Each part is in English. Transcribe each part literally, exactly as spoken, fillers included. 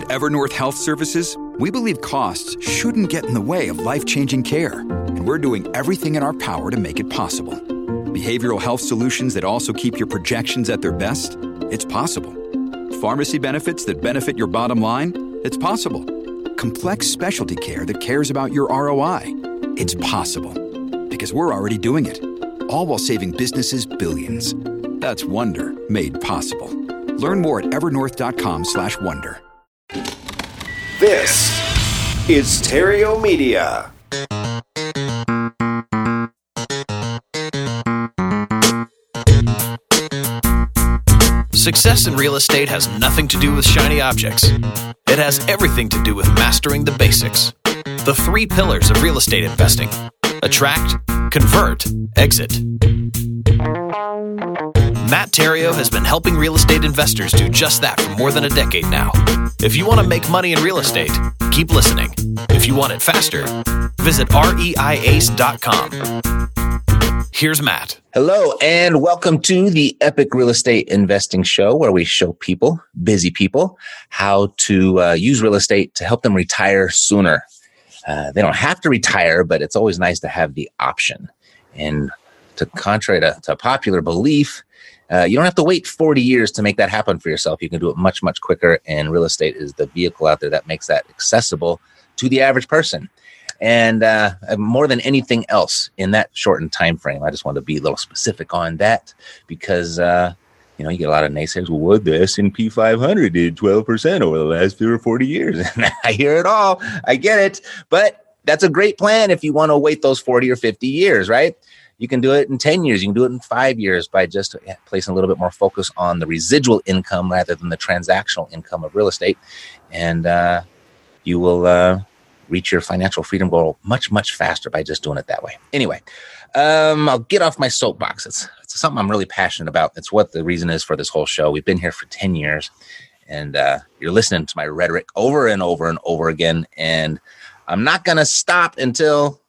At Evernorth Health Services, we believe costs shouldn't get in the way of life-changing care, and we're doing everything in our power to make it possible. Behavioral health solutions that also keep your projections at their best? It's possible. Pharmacy benefits that benefit your bottom line? It's possible. Complex specialty care that cares about your R O I? It's possible. Because we're already doing it. All while saving businesses billions. That's Wonder made possible. Learn more at evernorth.com slash wonder. This is Stereo Media. Success in real estate has nothing to do with shiny objects. It has everything to do with mastering the basics. The three pillars of real estate investing: attract, convert, exit. Matt Theriault has been helping real estate investors do just that for more than a decade now. If you want to make money in real estate, keep listening. If you want it faster, visit reiace dot com. Here's Matt. Hello, and welcome to the Epic Real Estate Investing Show, where we show people, busy people, how to uh, use real estate to help them retire sooner. Uh, they don't have to retire, but it's always nice to have the option. And to contrary to, to popular belief, uh, you don't have to wait forty years to make that happen for yourself. You can do it much, much quicker, and real estate is the vehicle out there that makes that accessible to the average person. And uh, more than anything else in that shortened time frame, I just want to be a little specific on that because, uh, you know, you get a lot of naysayers. Well, what the S and P five hundred did twelve percent over the last forty years. I hear it all. I get it. But that's a great plan if you want to wait those forty or fifty years, right? You can do it in ten years. You can do it in five years by just placing a little bit more focus on the residual income rather than the transactional income of real estate. And uh, you will... Uh, reach your financial freedom goal much, much faster by just doing it that way. Anyway, um, I'll get off my soapbox. It's, it's something I'm really passionate about. It's what the reason is for this whole show. We've been here for ten years, and uh, you're listening to my rhetoric over and over and over again. And I'm not going to stop until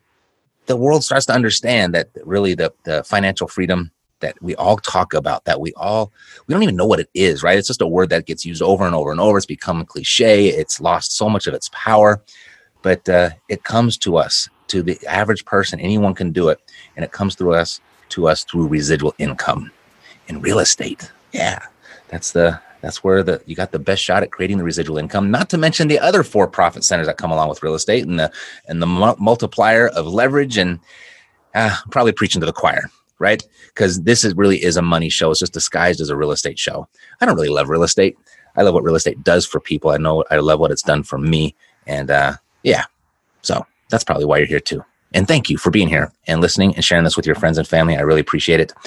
the world starts to understand that really the, the financial freedom that we all talk about, that we all, we don't even know what it is, right? It's just a word that gets used over and over and over. It's become a cliche. It's lost so much of its power. But uh, it comes to us, to the average person. Anyone can do it. And it comes through us, to us through residual income in real estate. Yeah, that's the that's where the you got the best shot at creating the residual income. Not to mention the other for-profit centers that come along with real estate and the and the mu- multiplier of leverage. And uh, I'm probably preaching to the choir, right? Because this is really is a money show. It's just disguised as a real estate show. I don't really love real estate. I love what real estate does for people. I know I love what it's done for me. And uh, yeah, so that's probably why you're here too. And thank you for being here and listening and sharing this with your friends and family. I really appreciate it.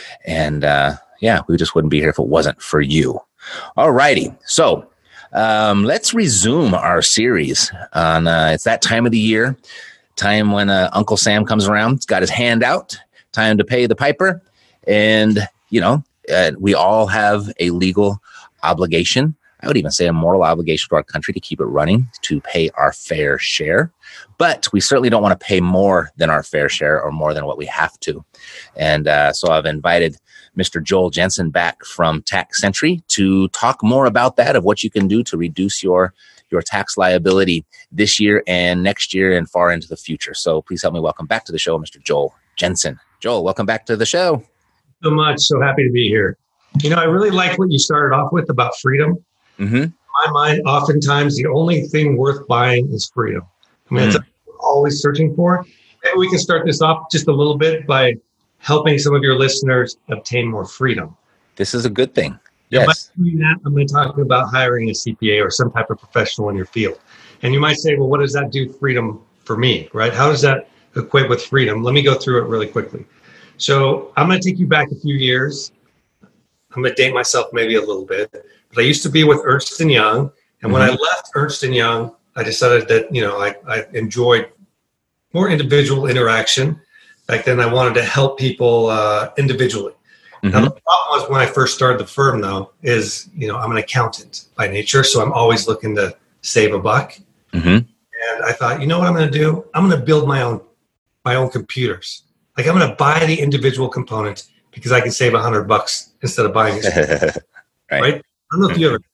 And uh, yeah, we just wouldn't be here if it wasn't for you. All righty. So um, let's resume our series on, uh, it's that time of the year, time when uh, Uncle Sam comes around. He's got his hand out, time to pay the piper. And, you know, uh, we all have a legal obligation. I would even say a moral obligation to our country to keep it running, to pay our fair share. But we certainly don't want to pay more than our fair share or more than what we have to. And uh, so I've invited Mister Joel Jensen back from Tax Century to talk more about that, of what you can do to reduce your, your tax liability this year and next year and far into the future. So please help me welcome back to the show, Mister Joel Jensen. Joel, welcome back to the show. So much. So happy to be here. You know, I really like what you started off with about freedom. Mm-hmm. In my mind, oftentimes the only thing worth buying is freedom. I mean, mm. that's what we're always searching for. Maybe we can start this off just a little bit by helping some of your listeners obtain more freedom. This is a good thing. Yes. Yes. By doing that, I'm going to talk about hiring a C P A or some type of professional in your field. And you might say, well, what does that do freedom for me, right? How does that equate with freedom? Let me go through it really quickly. So I'm going to take you back a few years. I'm going to date myself maybe a little bit. But I used to be with Ernst and Young. And when mm-hmm. I left Ernst and Young, I decided that, you know, I, I enjoyed more individual interaction. Back then, I wanted to help people uh, individually. Mm-hmm. Now, the problem was when I first started the firm, though, is, you know, I'm an accountant by nature. So I'm always looking to save a buck. Mm-hmm. And I thought, you know what I'm going to do? I'm going to build my own my own computers. Like, I'm going to buy the individual components because I can save a hundred bucks instead of buying it. right. right? I don't know if you ever.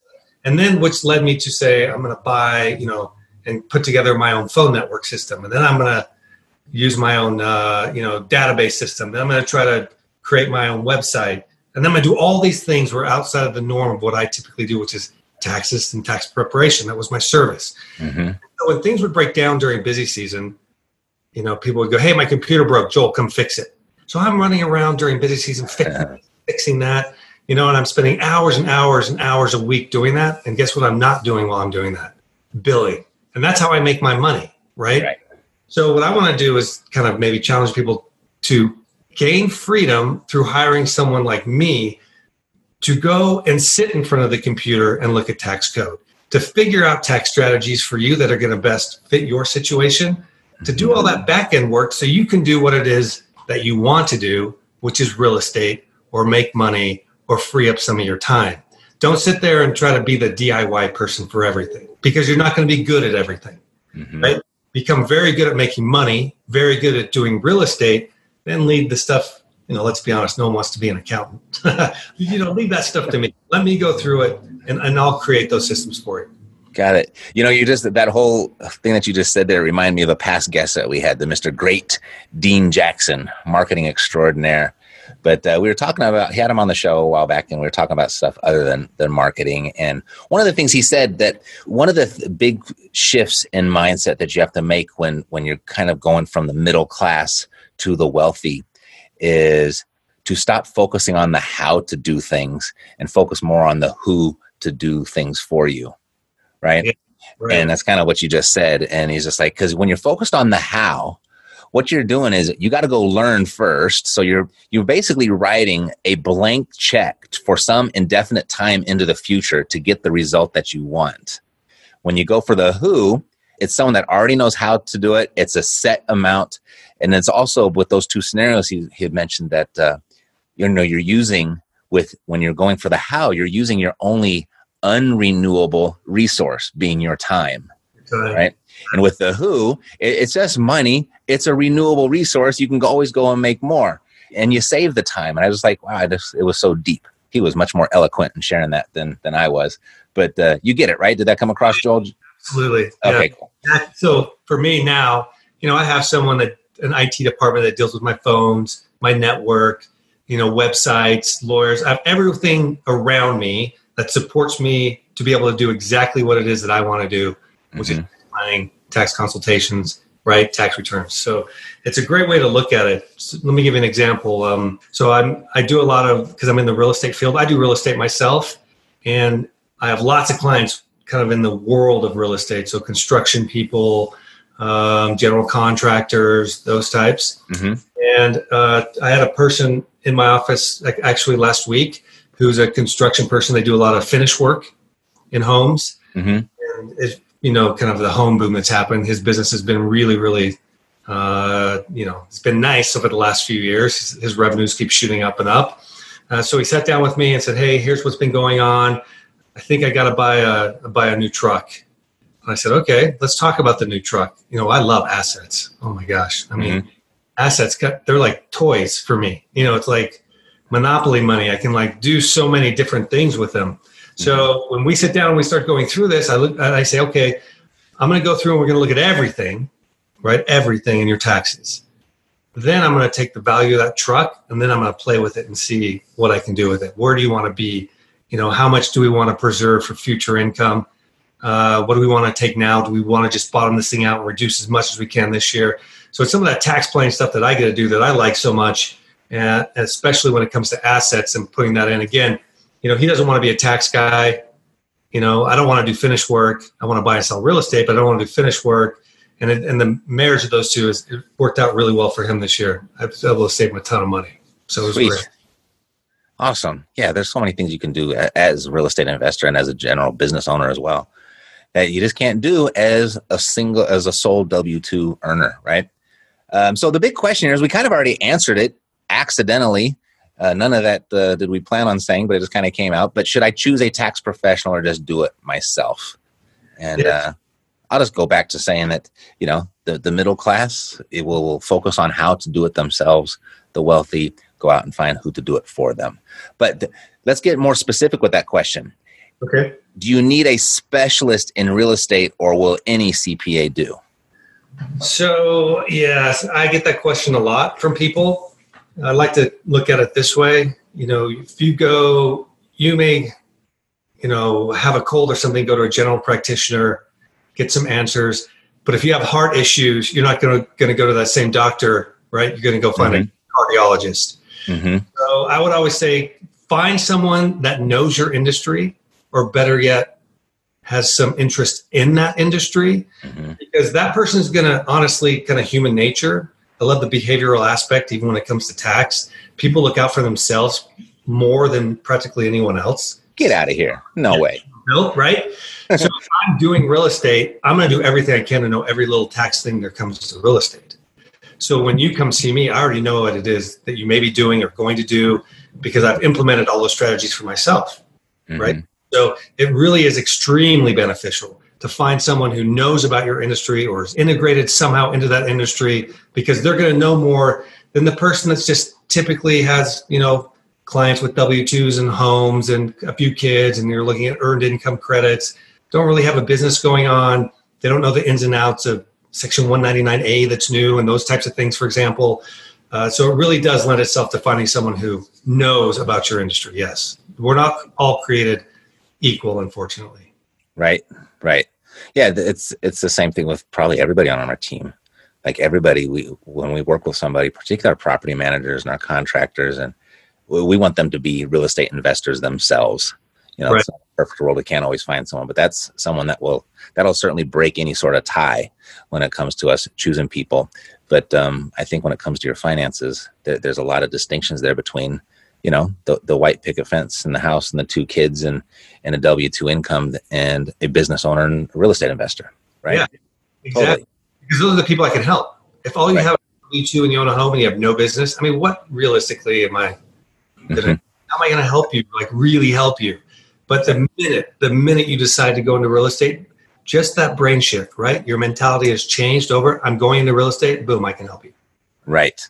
And then which led me to say, I'm going to buy, you know, and put together my own phone network system. And then I'm going to use my own, uh, you know, database system. Then I'm going to try to create my own website. And then I'm going to do all these things were outside of the norm of what I typically do, which is taxes and tax preparation. That was my service. Mm-hmm. So when things would break down during busy season, you know, people would go, hey, my computer broke. Joel, come fix it. So I'm running around during busy season fixing, yeah. fixing that, you know, and I'm spending hours and hours and hours a week doing that. And guess what I'm not doing while I'm doing that? Billing. And that's how I make my money, right? right. So what I want to do is kind of maybe challenge people to gain freedom through hiring someone like me to go and sit in front of the computer and look at tax code, to figure out tax strategies for you that are going to best fit your situation, to do all that back end work so you can do what it is that you want to do, which is real estate or make money or free up some of your time. Don't sit there and try to be the D I Y person for everything, because you're not going to be good at everything, mm-hmm. right? Become very good at making money, very good at doing real estate, then lead the stuff. You know, let's be honest, no one wants to be an accountant. You know, leave that stuff to me. Let me go through it, and, and I'll create those systems for you. Got it. You know, you just, that whole thing that you just said there reminded me of a past guest that we had, the Mister Great Dean Jackson, marketing extraordinaire. But uh, we were talking about, he had him on the show a while back, and we were talking about stuff other than, than marketing. And one of the things he said, that one of the th- big shifts in mindset that you have to make when, when you're kind of going from the middle class to the wealthy is to stop focusing on the how to do things and focus more on the who to do things for you. Right? Yeah, right. And that's kind of what you just said. And he's just like, because when you're focused on the how, what you're doing is you got to go learn first. So you're you're basically writing a blank check for some indefinite time into the future to get the result that you want. When you go for the who, it's someone that already knows how to do it. It's a set amount. And it's also with those two scenarios he, he had mentioned that uh, you know you're using with when you're going for the how, you're using your only unrenewable resource being your time, okay. right? And with the who, it, it's just money. It's a renewable resource. You can go, always go and make more, and you save the time. And I was like, wow, I just, it was so deep. He was much more eloquent in sharing that than than I was. But uh, you get it, right? Did that come across, Joel? Absolutely. Okay, yeah. cool. So for me now, you know, I have someone that an I T department that deals with my phones, my network, you know, websites, lawyers. I have everything around me that supports me to be able to do exactly what it is that I want to do, which mm-hmm. is planning, tax consultations, right? Tax returns. So it's a great way to look at it. So let me give you an example. Um, so I'm, I do a lot of, because I'm in the real estate field, I do real estate myself, and I have lots of clients kind of in the world of real estate. So construction people, um, general contractors, those types. Mm-hmm. And uh, I had a person in my office like, actually last week who's a construction person. They do a lot of finish work in homes. Mm-hmm. And it, you know, kind of the home boom that's happened. His business has been really, really, uh, you know, it's been nice over the last few years. His, his revenues keep shooting up and up. Uh, so he sat down with me and said, hey, here's what's been going on. I think I got to buy a buy a new truck. And I said, okay, let's talk about the new truck. You know, I love assets. Oh my gosh. I mean, mm-hmm. assets, they're like toys for me. You know, it's like Monopoly money. I can like do so many different things with them. So mm-hmm. when we sit down and we start going through this, I look and I say, okay, I'm going to go through and we're going to look at everything, right? Everything in your taxes. Then I'm going to take the value of that truck and then I'm going to play with it and see what I can do with it. Where do you want to be? You know, how much do we want to preserve for future income? Uh, what do we want to take now? Do we want to just bottom this thing out and reduce as much as we can this year? So it's some of that tax planning stuff that I get to do that I like so much, and especially when it comes to assets and putting that in. Again, you know, he doesn't want to be a tax guy. You know, I don't want to do finished work. I want to buy and sell real estate, but I don't want to do finished work. And it, and the marriage of those two has it worked out really well for him this year. I was able to save him a ton of money. So it was Sweet. great. Awesome. Yeah, there's so many things you can do as a real estate investor and as a general business owner as well that you just can't do as a single, as a sole W two earner, right? Um, so the big question here is, we kind of already answered it accidentally. Uh, none of that uh, did we plan on saying, but it just kind of came out. But should I choose a tax professional or just do it myself? And yes. uh, I'll just go back to saying that, you know, the, the middle class, it will focus on how to do it themselves. The wealthy go out and find who to do it for them. But th- let's get more specific with that question. Okay. Do you need a specialist in real estate, or will any C P A do? So, yes, I get that question a lot from people. I like to look at it this way. You know, if you go, you may, you know, have a cold or something, go to a general practitioner, get some answers. But if you have heart issues, you're not going to going to go to that same doctor, right? You're going to go find mm-hmm. a cardiologist. Mm-hmm. So I would always say, find someone that knows your industry, or better yet, has some interest in that industry, mm-hmm. because that person is going to, honestly, kind of human nature. I love the behavioral aspect, even when it comes to tax. People look out for themselves more than practically anyone else. Get out of here. No way. No, right? So if I'm doing real estate, I'm going to do everything I can to know every little tax thing that comes to real estate. So when you come see me, I already know what it is that you may be doing or going to do, because I've implemented all those strategies for myself, mm-hmm. right? So it really is extremely beneficial to find someone who knows about your industry or is integrated somehow into that industry, because they're going to know more than the person that's just typically has, you know, clients with W two's and homes and a few kids, and you're looking at earned income credits, don't really have a business going on. They don't know the ins and outs of Section one ninety-nine A that's new and those types of things, for example. Uh, so it really does lend itself to finding someone who knows about your industry. Yes. We're not all created equal, unfortunately. Right. Right. Yeah. It's, it's the same thing with probably everybody on our team. Like everybody, we, when we work with somebody, particularly our property managers and our contractors, and we, we want them to be real estate investors themselves. You know, right. It's not a perfect world. We can't always find someone, but that's someone that will, that'll certainly break any sort of tie when it comes to us choosing people. But um, I think when it comes to your finances, there, there's a lot of distinctions there between, you know, the, the white picket fence and the house and the two kids and, and a W two income and a business owner and a real estate investor, right? Yeah, exactly. Totally. Because those are the people I can help. If all you right. have is a W two and you own a home and you have no business, I mean, what realistically am I gonna, mm-hmm. how am I going to help you, like really help you? But the minute, the minute you decide to go into real estate, just that brain shift, right? Your mentality has changed over, I'm going into real estate, boom, I can help you. Right.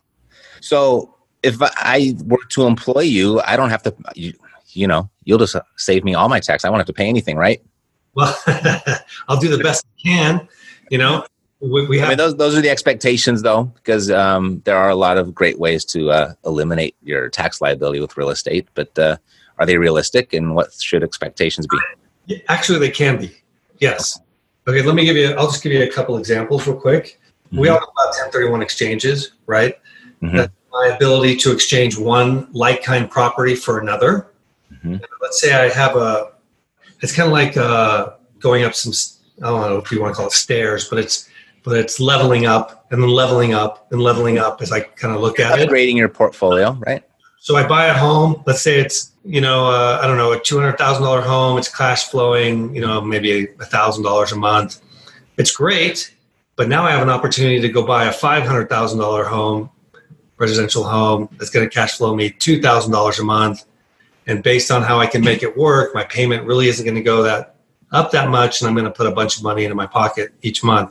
So if I were to employ you, I don't have to, you, you know, you'll just save me all my tax. I won't have to pay anything, right? Well, I'll do the best I can, you know. We, we have- I mean, those those are the expectations, though, because um, there are a lot of great ways to uh, eliminate your tax liability with real estate. But uh, are they realistic, and what should expectations be? Actually, they can be. Yes. Okay, let me give you, I'll just give you a couple examples real quick. Mm-hmm. We all know about ten thirty-one exchanges, right? Mm-hmm. That's my ability to exchange one like-kind property for another. Mm-hmm. Let's say I have a, it's kind of like uh, going up some, I don't know if you want to call it stairs, but it's, but it's leveling up and then leveling up and leveling up as I kind of look at it. Upgrading your portfolio, right? So I buy a home, let's say it's, you know, uh, I don't know, a two hundred thousand dollars home, it's cash flowing, you know, maybe one thousand dollars a month. It's great, but now I have an opportunity to go buy a five hundred thousand dollars home, residential home, that's going to cash flow me two thousand dollars a month. And based on how I can make it work, my payment really isn't going to go that up that much, and I'm going to put a bunch of money into my pocket each month.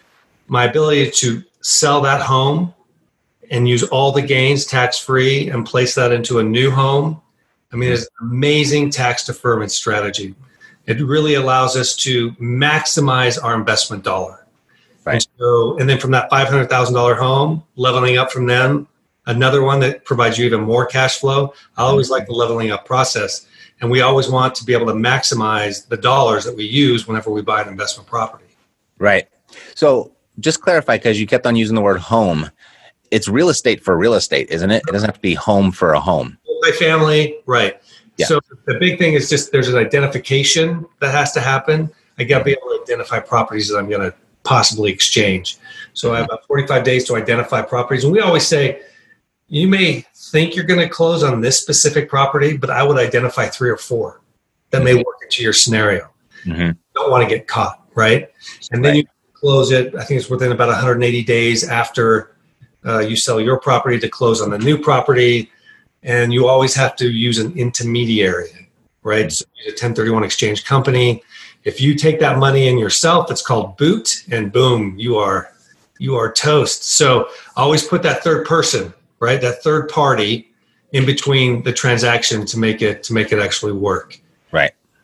My ability to sell that home and use all the gains tax-free and place that into a new home, I mean, it's an amazing tax deferment strategy. It really allows us to maximize our investment dollar. Right. And, so, and then from that five hundred thousand dollars home, leveling up from them, another one that provides you even more cash flow. I always like the leveling up process. And we always want to be able to maximize the dollars that we use whenever we buy an investment property. Right. So just clarify, because you kept on using the word home. It's real estate for real estate, isn't it? It doesn't have to be home for a home. My family, right. Yeah. So the big thing is just there's an identification that has to happen. I got to be able to identify properties that I'm going to possibly exchange. So I have about forty-five days to identify properties. And we always say, you may think you're going to close on this specific property, but I would identify three or four that may work into your scenario. Mm-hmm. You don't want to get caught, right? And then right. you close it. I think it's within about one hundred eighty days after uh, you sell your property to close on the new property. And you always have to use an intermediary, right? So use a ten thirty-one exchange company. If you take that money in yourself, it's called boot, and boom, you are you are toast. So always put that third person, right? That third party in between the transaction to make it to make it actually work. Right.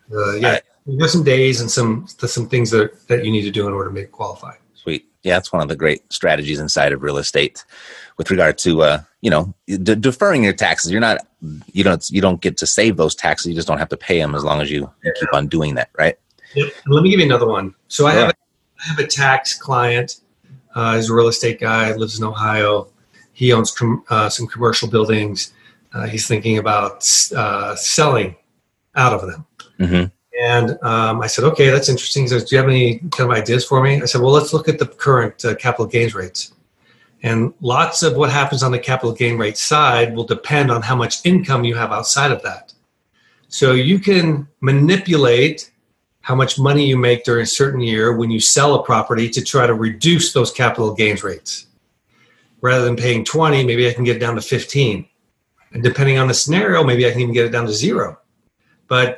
Uh, yeah, there's some days and some some things that, that you need to do in order to make it qualify. Sweet. Yeah, that's one of the great strategies inside of real estate with regard to, uh, you know, de- deferring your taxes. You're not, you don't, you don't get to save those taxes. You just don't have to pay them as long as you, you keep on doing that, right? Yep. Let me give you another one. So I Sure. have a, I have a tax client. Uh, he's a real estate guy, lives in Ohio. He owns com- uh, some commercial buildings. Uh, he's thinking about uh, selling out of them. Mm-hmm. And um, I said, okay, that's interesting. He says, do you have any kind of ideas for me? I said, well, let's look at the current uh, capital gains rates. And lots of what happens on the capital gain rate side will depend on how much income you have outside of that. So you can manipulate how much money you make during a certain year when you sell a property to try to reduce those capital gains rates. Rather than paying twenty, maybe I can get it down to fifteen. And depending on the scenario, maybe I can even get it down to zero. But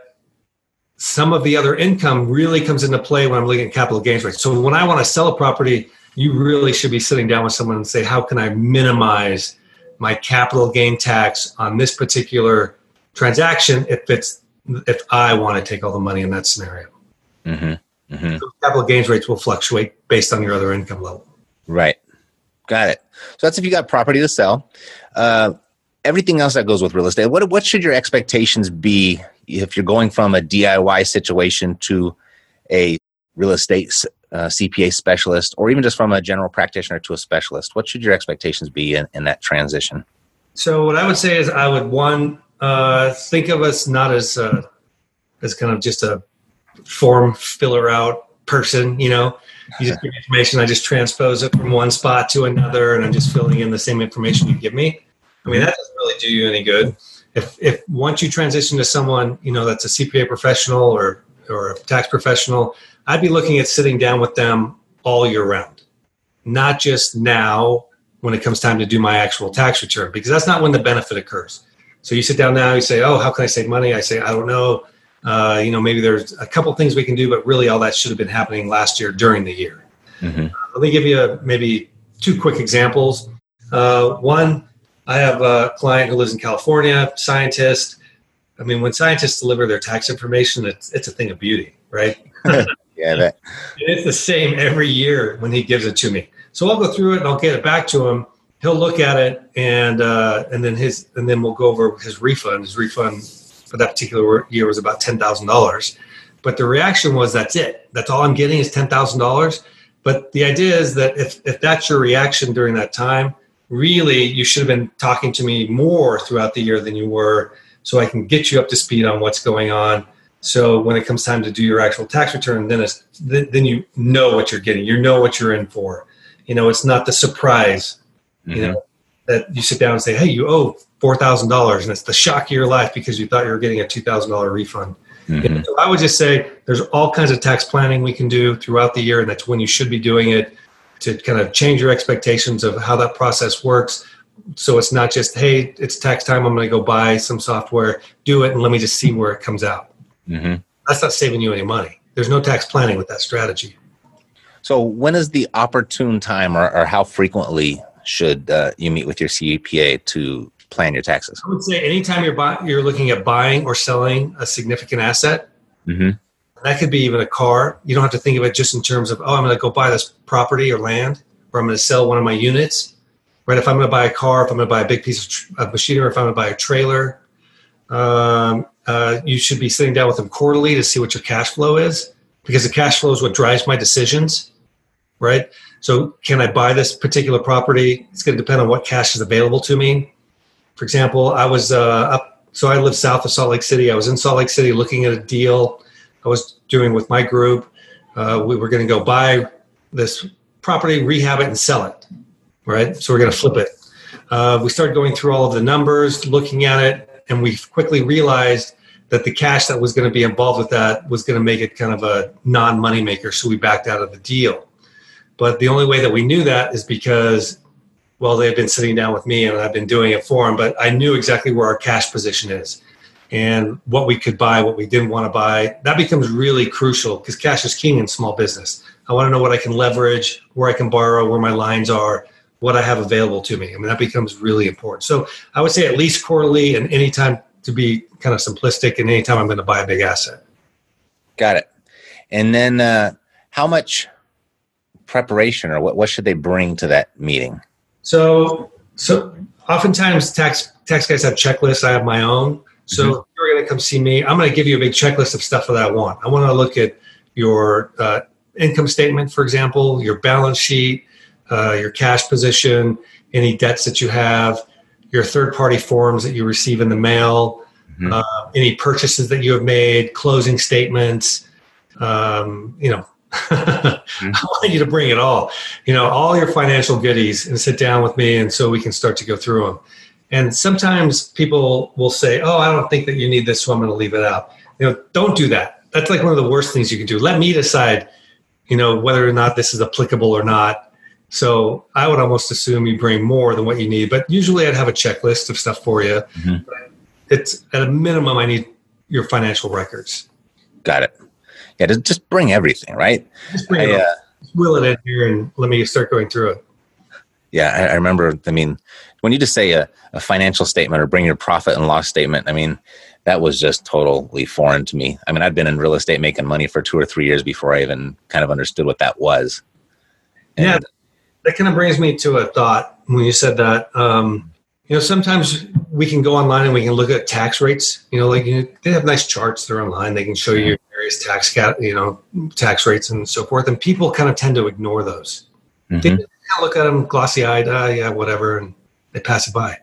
some of the other income really comes into play when I'm looking at capital gains rates. So when I want to sell a property, you really should be sitting down with someone and say, how can I minimize my capital gain tax on this particular transaction if it's if I want to take all the money in that scenario? Mm-hmm. Mm-hmm. So capital gains rates will fluctuate based on your other income level. Right. Got it. So that's if you got property to sell. Uh, everything else that goes with real estate, what what should your expectations be if you're going from a D I Y situation to a real estate uh, C P A specialist, or even just from a general practitioner to a specialist? What should your expectations be in, in that transition? So what I would say is I would, one, uh, think of us not as uh, as kind of just a form filler out person, you know. You just give me information, I just transpose it from one spot to another, and I'm just filling in the same information you give me. I mean, that doesn't really do you any good. If if once you transition to someone, you know, that's a C P A professional or or a tax professional, I'd be looking at sitting down with them all year round, not just now when it comes time to do my actual tax return, because that's not when the benefit occurs. So you sit down now, you say, oh, how can I save money? I say, I don't know. Uh, you know, maybe there's a couple things we can do, but really all that should have been happening last year during the year. Mm-hmm. Uh, let me give you a, maybe two quick examples. Uh, one, I have a client who lives in California, scientist. I mean, when scientists deliver their tax information, it's, it's a thing of beauty, right? Yeah, that. It's the same every year when he gives it to me. So I'll go through it and I'll get it back to him. He'll look at it and uh, and then his and then we'll go over his refund. His refund for that particular year was about ten thousand dollars. But the reaction was, that's it. That's all I'm getting is ten thousand dollars. But the idea is that if, if that's your reaction during that time, really you should have been talking to me more throughout the year than you were, so I can get you up to speed on what's going on. So when it comes time to do your actual tax return, then it's, then you know what you're getting. You know what you're in for. You know, it's not the surprise, mm-hmm. you know, that you sit down and say, hey, you owe four thousand dollars, and it's the shock of your life because you thought you were getting a two thousand dollars refund. Mm-hmm. So I would just say there's all kinds of tax planning we can do throughout the year, and that's when you should be doing it, to kind of change your expectations of how that process works. So it's not just, hey, it's tax time, I'm going to go buy some software, do it, and let me just see where it comes out. Mm-hmm. That's not saving you any money. There's no tax planning with that strategy. So when is the opportune time, or, or how frequently should uh, you meet with your C P A to plan your taxes? I would say anytime you're buy, you're looking at buying or selling a significant asset. Mm-hmm. That could be even a car. You don't have to think of it just in terms of, oh, I'm going to go buy this property or land, or I'm going to sell one of my units. Right? If I'm going to buy a car, if I'm going to buy a big piece of, tr- of machinery, if I'm going to buy a trailer, um, uh, you should be sitting down with them quarterly to see what your cash flow is, because the cash flow is what drives my decisions. Right? So can I buy this particular property? It's going to depend on what cash is available to me. For example, I was uh, up, so I live south of Salt Lake City. I was in Salt Lake City looking at a deal I was doing with my group. Uh, we were going to go buy this property, rehab it, and sell it. Right? So we're going to flip it. Uh, we started going through all of the numbers, looking at it, and we quickly realized that the cash that was going to be involved with that was going to make it kind of a non-money maker. So we backed out of the deal. But the only way that we knew that is because, well, they've been sitting down with me and I've been doing it for them, but I knew exactly where our cash position is and what we could buy, what we didn't want to buy. That becomes really crucial because cash is king in small business. I want to know what I can leverage, where I can borrow, where my lines are, what I have available to me. I mean, that becomes really important. So I would say at least quarterly, and anytime, to be kind of simplistic, and anytime I'm going to buy a big asset. Got it. And then uh, how much preparation or what, what should they bring to that meeting? So, so oftentimes tax tax guys have checklists. I have my own. So mm-hmm. if you're going to come see me, I'm going to give you a big checklist of stuff that I want. I want to look at your uh, income statement, for example, your balance sheet, uh, your cash position, any debts that you have, your third-party forms that you receive in the mail, mm-hmm. uh, any purchases that you have made, closing statements. Um, you know, mm-hmm. I want you to bring it all. You know, all your financial goodies, and sit down with me, and so we can start to go through them. And sometimes people will say, oh, I don't think that you need this, so I'm going to leave it out. You know, don't do that. That's like one of the worst things you can do. Let me decide, you know, whether or not this is applicable or not. So I would almost assume you bring more than what you need. But usually I'd have a checklist of stuff for you. Mm-hmm. It's at a minimum, I need your financial records. Got it. Yeah, just bring everything, right? Just bring I, it uh, just will it in here and let me start going through it. Yeah, I, I remember, I mean, when you just say a, a financial statement or bring your profit and loss statement, I mean, that was just totally foreign to me. I mean, I'd been in real estate making money for two or three years before I even kind of understood what that was. And yeah, that kind of brings me to a thought when you said that. Um, you know, sometimes we can go online and we can look at tax rates. You know, like you know, they have nice charts. They're online. They can show you various tax, cat, you know, tax rates and so forth. And people kind of tend to ignore those. Mm-hmm. They kind of look at them glossy-eyed. Ah, yeah, whatever, and they pass it by.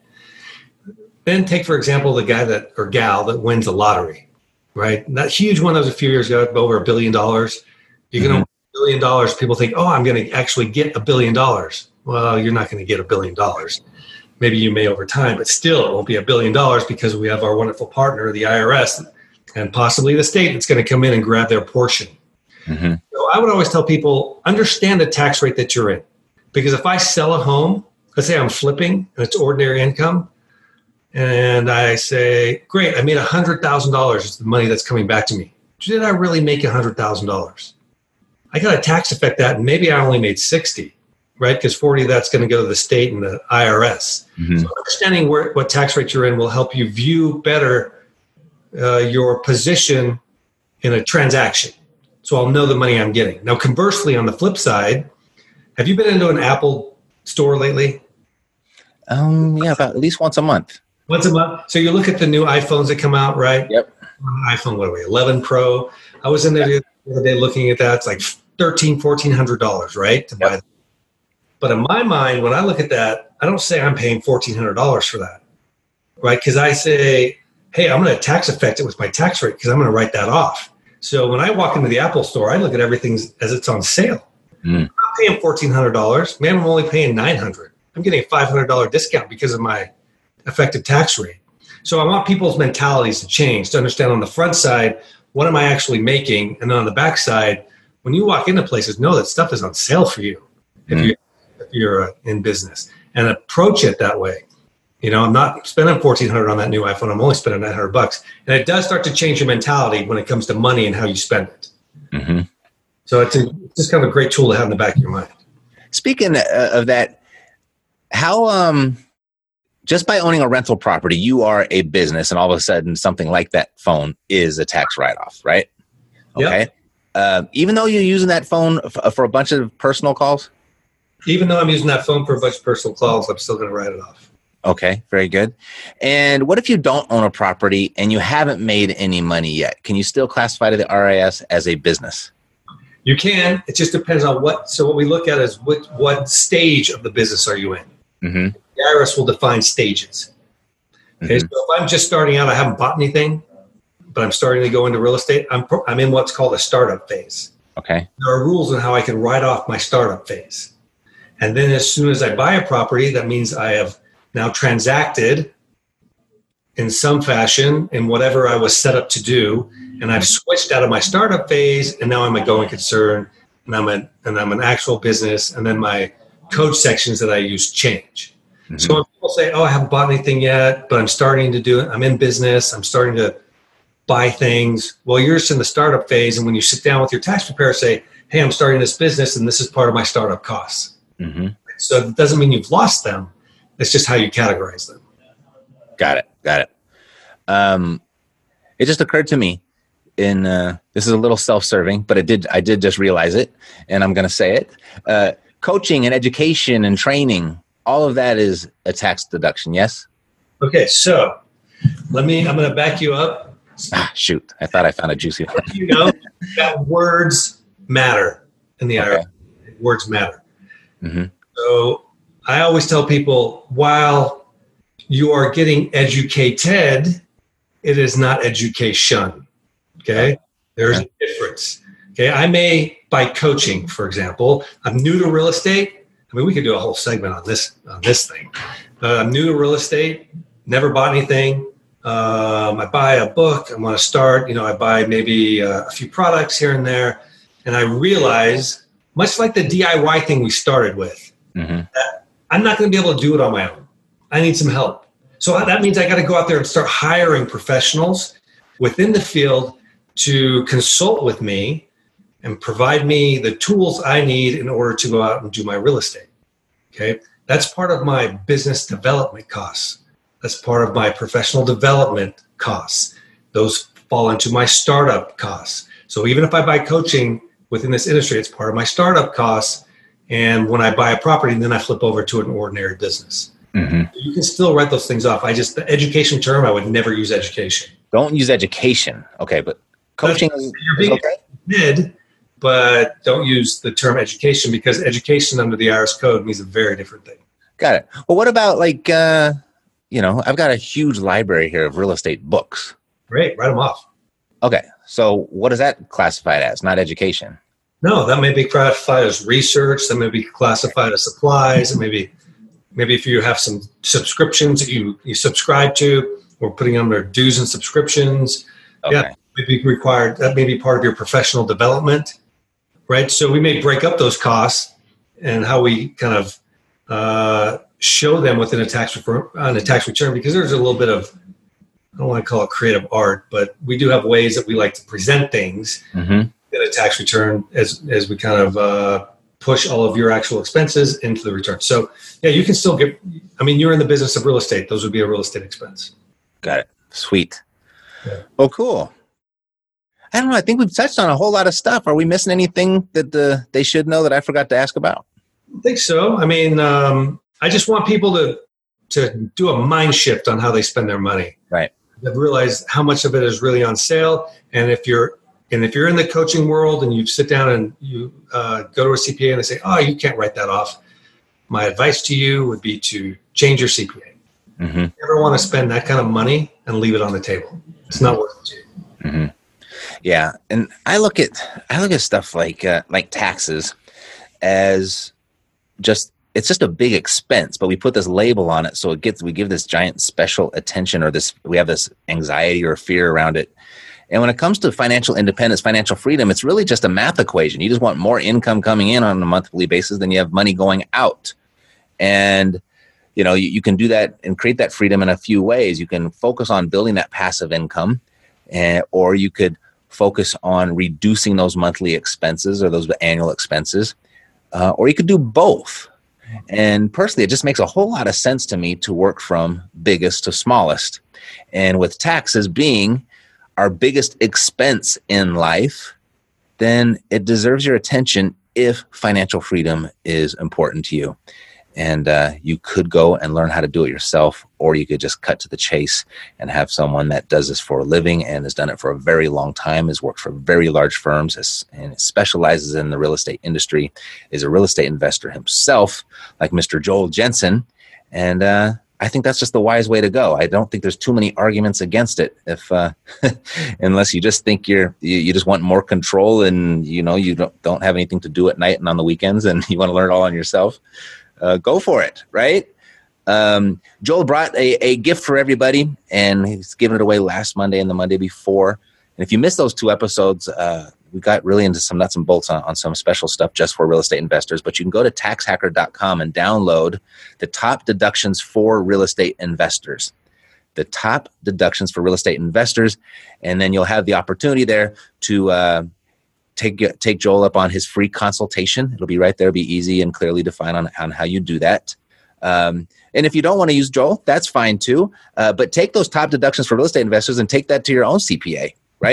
Then take, for example, the guy that or gal that wins the lottery, right? That huge one that was a few years ago, over a billion dollars. You're mm-hmm. going to win a billion dollars. People think, oh, I'm going to actually get a billion dollars. Well, you're not going to get a billion dollars. Maybe you may over time, but still it won't be a billion dollars because we have our wonderful partner, the I R S, and possibly the state that's going to come in and grab their portion. Mm-hmm. So I would always tell people, understand the tax rate that you're in. Because if I sell a home, let's say I'm flipping and it's ordinary income, and I say, great, I made one hundred thousand dollars is the money that's coming back to me. Did I really make one hundred thousand dollars? I got to tax affect that, and maybe I only made sixty, right? Because forty of that's going to go to the state and the I R S. Mm-hmm. So understanding where, what tax rate you're in will help you view better uh, your position in a transaction. So I'll know the money I'm getting. Now, conversely, on the flip side, have you been into an Apple store lately? Um, yeah, about at least once a month. Once a month. So you look at the new iPhones that come out, right? Yep. iPhone, what are we, eleven Pro? I was in there the other day looking at that. It's like thirteen, fourteen hundred dollars, right? To yep. buy. But in my mind, when I look at that, I don't say I'm paying fourteen hundred dollars for that, right? Because I say, hey, I'm going to tax affect it with my tax rate because I'm going to write that off. So when I walk into the Apple store, I look at everything as it's on sale. Mm. I'm not paying fourteen hundred dollars. Man, I'm only paying nine hundred dollars. I'm getting a five hundred dollars discount because of my effective tax rate. So I want people's mentalities to change, to understand on the front side, what am I actually making? And then on the back side, when you walk into places, know that stuff is on sale for you if, mm. you, if you're uh, in business, and approach it that way. You know, I'm not spending fourteen hundred dollars on that new iPhone. I'm only spending nine hundred bucks. And it does start to change your mentality when it comes to money and how you spend it. Mm-hmm. So it's, a, it's just kind of a great tool to have in the back of your mind. Speaking of that, how, um, just by owning a rental property, you are a business, and all of a sudden something like that phone is a tax write-off, right? Okay. Yep. Uh, even though you're using that phone f- for a bunch of personal calls? Even though I'm using that phone for a bunch of personal calls, I'm still going to write it off. Okay, very good. And what if you don't own a property and you haven't made any money yet? Can you still classify to the R I S as a business? You can. It just depends on what. So what we look at is what, what stage of the business are you in? Mm-hmm. The I R S will define stages. Okay, mm-hmm. So if I'm just starting out, I haven't bought anything, but I'm starting to go into real estate, I'm I'm in what's called a startup phase. Okay. There are rules on how I can write off my startup phase. And then as soon as I buy a property, that means I have now transacted in some fashion in whatever I was set up to do, and I've switched out of my startup phase, and now I'm a going concern, and I'm a, and I'm an actual business, and then my code sections that I use change. Mm-hmm. So when people say, oh, I haven't bought anything yet, but I'm starting to do it, I'm in business, I'm starting to buy things. Well, you're just in the startup phase, and when you sit down with your tax preparer, say, hey, I'm starting this business, and this is part of my startup costs. Mm-hmm. So it doesn't mean you've lost them. It's just how you categorize them. Got it. Got it. Um, it just occurred to me, in, uh, this is a little self-serving, but I did, I did just realize it, and I'm going to say it. Uh, coaching and education and training, all of that is a tax deduction. Yes. Okay. So let me, I'm going to back you up. Ah, shoot. I thought I found a juicy one. You know that words matter in the Okay. I R S. Words matter. Mm-hmm. So I always tell people, while you are getting educated, it is not education. Okay. There's a difference. Okay. I may, by coaching, for example, I'm new to real estate. I mean, we could do a whole segment on this, on this thing. Uh, I'm new to real estate, never bought anything. Um, I buy a book. I want to start, you know, I buy maybe uh, a few products here and there. And I realize, much like the D I Y thing we started with, Mm-hmm. that I'm not going to be able to do it on my own. I need some help. So that means I got to go out there and start hiring professionals within the field to consult with me and provide me the tools I need in order to go out and do my real estate. Okay. That's part of my business development costs. That's part of my professional development costs. Those fall into my startup costs. So even if I buy coaching within this industry, it's part of my startup costs. And when I buy a property, then I flip over to an ordinary business. Mm-hmm. You can still write those things off. I just, the education term, I would never use education. Don't use education. Okay. But coaching is, You're is being okay. mid, but don't use the term education, because education under the I R S code means a very different thing. Got it. Well, what about like, uh, you know, I've got a huge library here of real estate books. Great, write them off. Okay. So what is that classified as? Not education. No, that may be classified as research. That may be classified as supplies. It may be, maybe if you have some subscriptions that you, you subscribe to, or putting on their dues and subscriptions. Okay. Yeah, maybe required. That may be part of your professional development, right? So we may break up those costs and how we kind of uh, show them within a tax return, on a tax return, because there's a little bit of, I don't want to call it creative art, but we do have ways that we like to present things. Mm-hmm. In a tax return as as we kind of uh, push all of your actual expenses into the return. So yeah, you can still get, I mean, you're in the business of real estate. Those would be a real estate expense. Got it. Sweet. Yeah. Oh, cool. I don't know. I think we've touched on a whole lot of stuff. Are we missing anything that the, they should know that I forgot to ask about? I think so. I mean, um, I just want people to, to do a mind shift on how they spend their money. Right. They've realized how much of it is really on sale. And if you're And if you're in the coaching world and you sit down and you uh, go to a C P A and they say, oh, you can't write that off, my advice to you would be to change your C P A. Mm-hmm. You never want to spend that kind of money and leave it on the table. It's not worth it to you. Mm-hmm. Yeah. And I look at, I look at stuff like, uh, like taxes as just, it's just a big expense, but we put this label on it. So it gets, we give this giant special attention, or this, we have this anxiety or fear around it. And when it comes to financial independence, financial freedom, it's really just a math equation. You just want more income coming in on a monthly basis than you have money going out. And, you know, you, you can do that and create that freedom in a few ways. You can focus on building that passive income, and, or you could focus on reducing those monthly expenses or those annual expenses, uh, or you could do both. And personally, it just makes a whole lot of sense to me to work from biggest to smallest. And with taxes being our biggest expense in life, then it deserves your attention if financial freedom is important to you. And uh, you could go and learn how to do it yourself, or you could just cut to the chase and have someone that does this for a living and has done it for a very long time, has worked for very large firms, has, and specializes in the real estate industry, is a real estate investor himself, like Mister Joel Jensen. And uh, I think that's just the wise way to go. I don't think there's too many arguments against it, if uh, unless you just think you're you, you just want more control, and you know you don't don't have anything to do at night and on the weekends, and you want to learn it all on yourself. Uh, go for it, right? Um, Joel brought a, a gift for everybody, and he's given it away last Monday and the Monday before. And if you missed those two episodes, uh, we got really into some nuts and bolts on, on some special stuff just for real estate investors. But you can go to tax hacker dot com and download the top deductions for real estate investors. The top deductions for real estate investors. And then you'll have the opportunity there to uh, take take Joel up on his free consultation. It'll be right there, be easy and clearly defined on, on how you do that. Um, and if you don't want to use Joel, that's fine too. Uh, but take those top deductions for real estate investors and take that to your own C P A, right?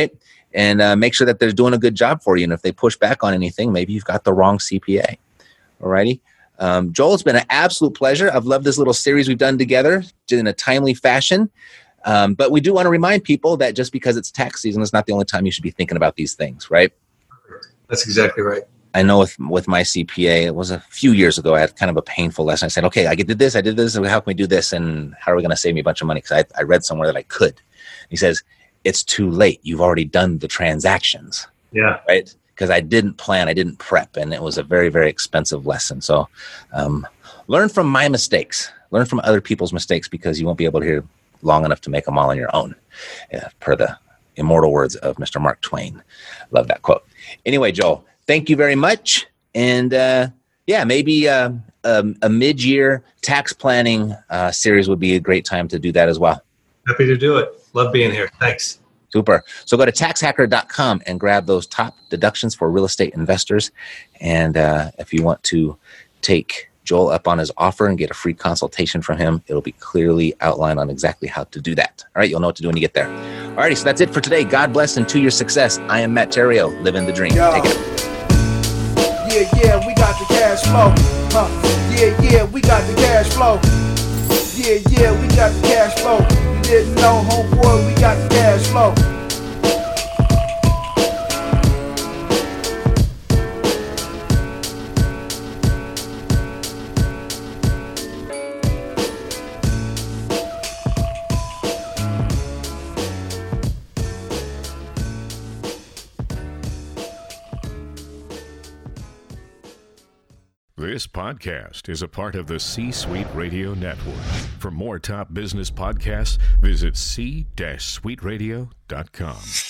and uh, make sure that they're doing a good job for you. And if they push back on anything, maybe you've got the wrong C P A. All righty. Um, Joel, it's been an absolute pleasure. I've loved this little series we've done together in a timely fashion. Um, but we do want to remind people that just because it's tax season, it's not the only time you should be thinking about these things, right? That's exactly right. I know with with my C P A, it was a few years ago, I had kind of a painful lesson. I said, okay, I did this, I did this, how can we do this? And how are we going to save me a bunch of money? Because I, I read somewhere that I could. He says, it's too late. You've already done the transactions. Yeah. Right? Because I didn't plan, I didn't prep, and it was a very, very expensive lesson. So um, learn from my mistakes. Learn from other people's mistakes, because you won't be able to hear long enough to make them all on your own, uh, per the immortal words of Mister Mark Twain. Love that quote. Anyway, Joel, thank you very much. And uh, yeah, maybe uh, um, a mid-year tax planning uh, series would be a great time to do that as well. Happy to do it. Love being here. Thanks. Super. So go to tax hacker dot com and grab those top deductions for real estate investors. And uh, if you want to take Joel up on his offer and get a free consultation from him, it'll be clearly outlined on exactly how to do that. All right, you'll know what to do when you get there. All righty, so that's it for today. God bless, and to your success. I am Matt Theriault, living the dream. Yo. Take it. Yeah, yeah, we got the cash flow. Huh. Yeah, yeah, we got the cash flow. Yeah, yeah, we got the cash flow. You didn't know, homeboy, we got the cash flow. This podcast is a part of the C-Suite Radio Network. For more top business podcasts, visit c suite radio dot com.